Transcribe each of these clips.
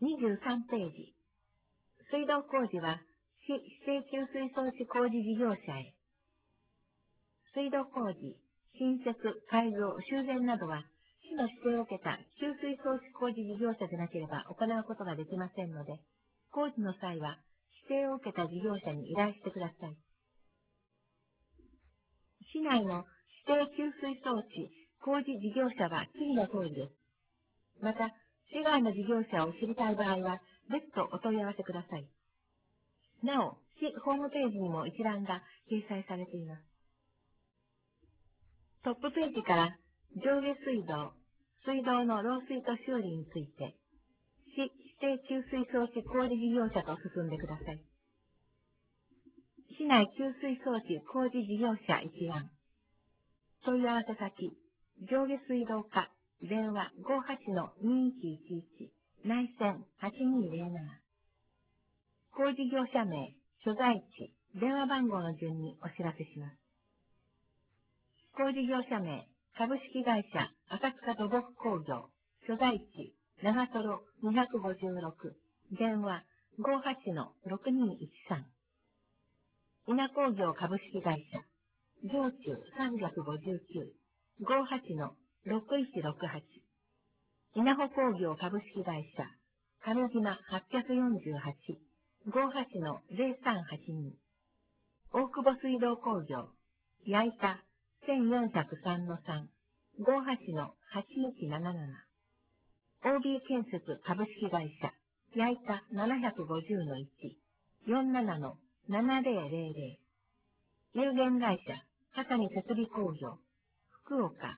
23ページ。水道工事は、市指定給水装置工事事業者へ。水道工事、新設、改造、修繕などは、市の指定を受けた給水装置工事事業者でなければ行うことができませんので、工事の際は、指定を受けた事業者に依頼してください。市内の指定給水装置工事事業者は次の通りです。また、市外の事業者を知りたい場合は、別途お問い合わせください。なお、市ホームページにも一覧が掲載されています。トップページから上下水道、水道の漏水と修理について、市指定給水装置工事事業者と進んでください。市内給水装置工事事業者一覧。問い合わせ先、上下水道課、電話58-2111、内線8207。工事業者名、所在地、電話番号の順にお知らせします。工事業者名、株式会社赤塚土木工業、所在地、長瀞256、電話58-6213。稲工業株式会社、上中359、58-6168。稲穂工業株式会社、上島848、58-0382。大久保水道工業、矢板1403-3、58-8177。OB 建設株式会社、矢板750-1、47-7000。有限会社、畑見設備工業、福岡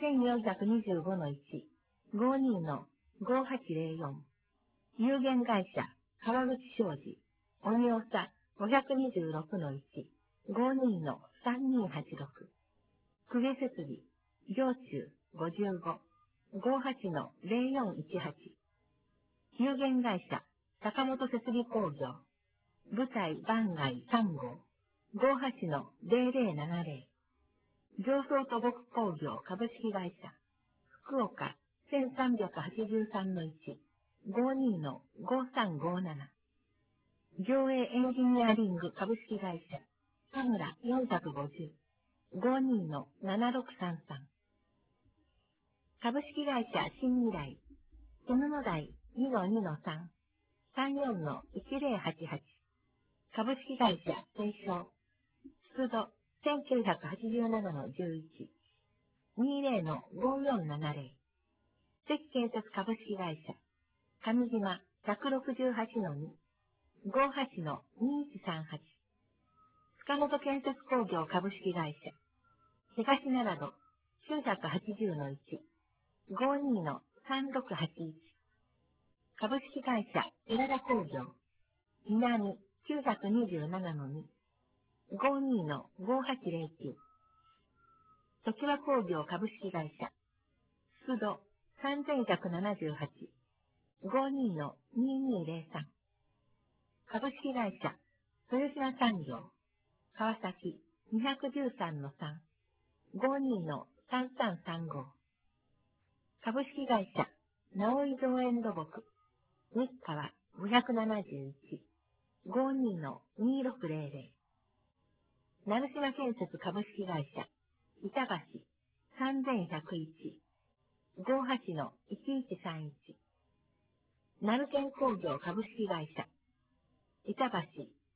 1425-1、52-5804。有限会社、川口商事、鬼長526-1、52-3286。公家設備、上中55、58-0418。有限会社、坂本設備工業、舞台番外3号、58-0070。上層土木工業株式会社、福岡1383-1、52-5357。上映エンジニアリング株式会社、田村450、52-7633。株式会社新未来、犬の台2-2-3、34-1088。株式会社清少、出土1987-11、20-5470。関建設株式会社、上島168-2、58-2138。塚本建設工業株式会社、東奈良度980-1、52-3681。株式会社、稲田工業、南927-2、52-5809。常盤工業株式会社、出土3178、52-2203。株式会社、豊島産業、川崎213-3、52-3335。株式会社、直井造園土木、日川571、52-2600。成島建設株式会社、板橋3101、58-1131。鳴建工業株式会社、板橋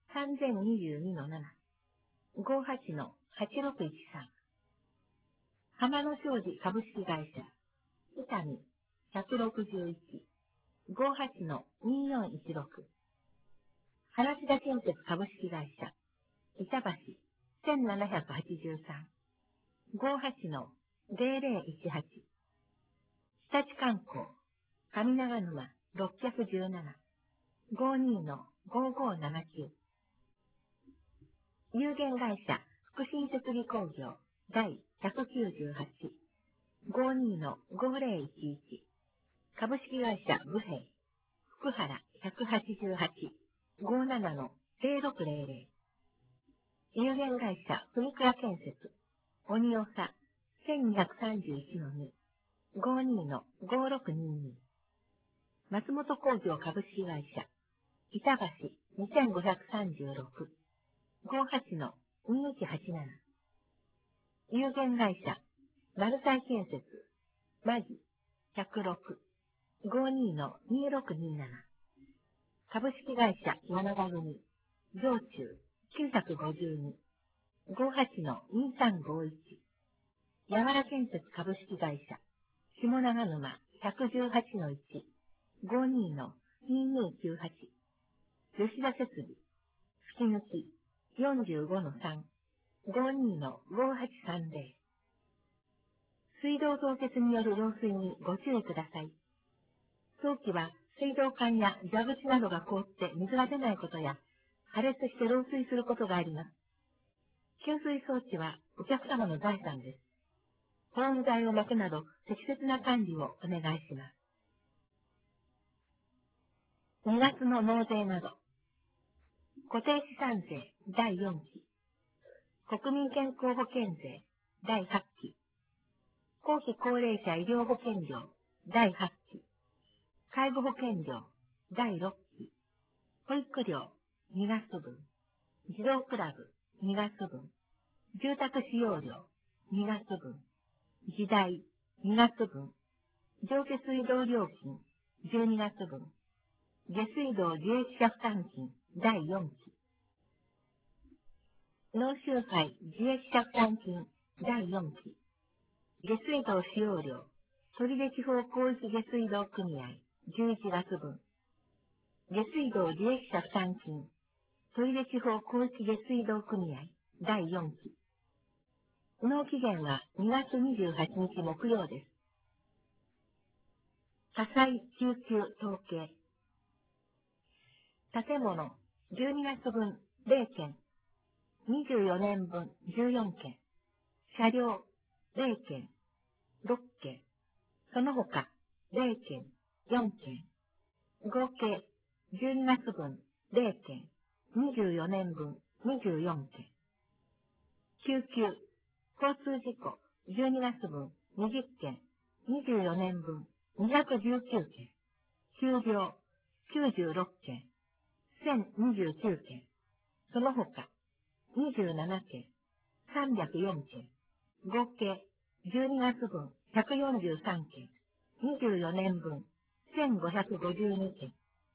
3022-7、58-8613。浜野商事株式会社、伊丹161、58-2416。話田建設株式会社、板橋1783、58-0018。日立観光、上長沼617、52-5579。有限会社、福新設備工業、第198、52-5011。株式会社、武平、福原188、57-0600。有限会社、国倉建設、鬼長1231-2、52-5622。 松本工業株式会社、板橋2536、58-2187。有限会社、マルサイ建設、マギ106、52-2627。株式会社、山田組、上中952、58-2351。やわら建設株式会社、下長沼118-1、52-2298。吉田設備、吹き抜き45-3、52-5830。水道凍結による漏水にご注意ください。早期は水道管や蛇口などが凍って水が出ないことや、破裂して漏水することがあります。給水装置はお客様の財産です。ホーム代を巻くなど適切な管理をお願いします。2月の納税など。固定資産税第4期。国民健康保険税第8期。後期高齢者医療保険料第8期。介護保険料第6期。保育料2月分。児童クラブ2月分。住宅使用料2月分。時代2月分。上下水道料金12月分。下水道受益者負担金第4期。納収費受益者負担金第4期。下水道使用料取手地方広域下水道組合11月分。下水道受益者負担金取手地方広域下水道組合第4期。納期限は2月28日木曜です。火災救急統計。建物12月分0件。24年分14件。車両0件。6件。その他0件。4件。合計12月分0件。24年分24件。救急交通事故12月分20件。24年分219件。急病96件。1029件。その他27件。304件。合計12月分143件。24年分1552件。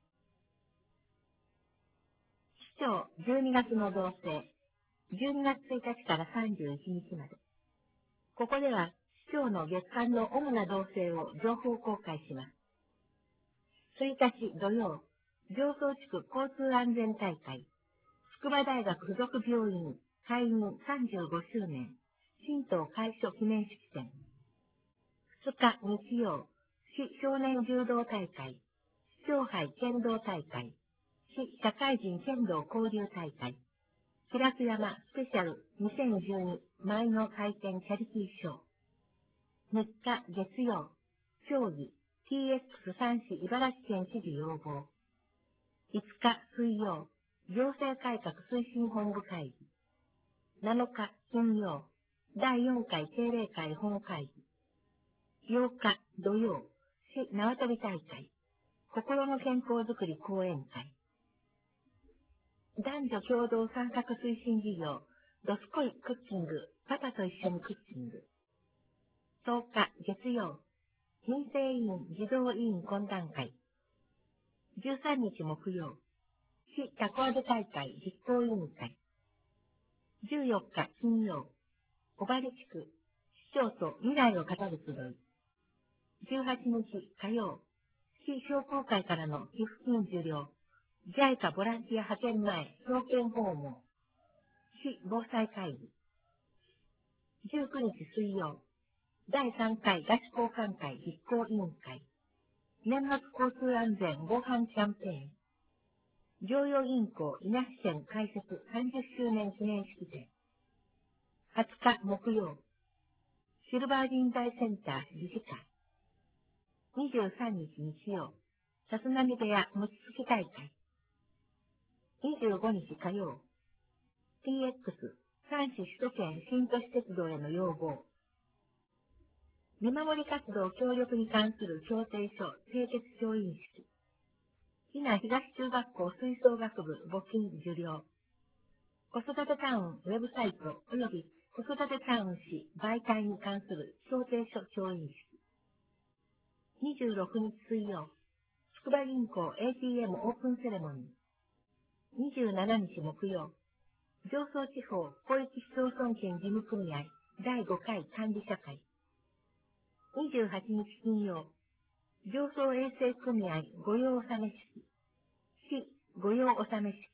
市長12月の動静。12月1日から31日まで。ここでは市長の月間の主な動静を情報公開します。1日土曜、常総地区交通安全大会、筑波大学附属病院開院35周年、新党開所記念式典。2日日曜、市少年柔道大会、市長杯剣道大会、市社会人剣道交流大会、白須山スペシャル2012舞の祭典チャリティーショー。3日月曜、競技 TX3 市茨城県知事要望。5日水曜、行政改革推進本部会議。7日金曜、第4回定例会本会議。8日土曜、市縄跳び大会。心の健康づくり講演会。男女共同参画推進事業、どすこいクッキング、パパと一緒にクッキング。10日月曜、民生委員児童委員懇談会。13日木曜、市タコ揚げ大会実行委員会。14日金曜、小針地区、市長と未来を語る集い。18日火曜、市商工会からの寄付金受領。JICA ボランティア派遣前、証券訪問。市防災会議。19日水曜、第3回ガチ交換会実行委員会。年末交通安全防犯キャンペーン。常陽銀行稲城線開設30周年記念式典。20日木曜、シルバー人材センター理事会。23日日曜、さすなみ部屋餅つき大会。25日火曜、TX 3市首都圏新都市鉄道への要望。 見守り活動協力に関する協定書締結調印式。伊那東中学校吹奏楽部募金受領。子育てタウンウェブサイト及び子育てタウン市媒体に関する協定書調印式。26日水曜、筑波銀行 ATM オープンセレモニー。27日木曜、常総地方広域市町村圏事務組合第5回管理者会。28日金曜、常総衛生組合御用納め式。市御用納め式。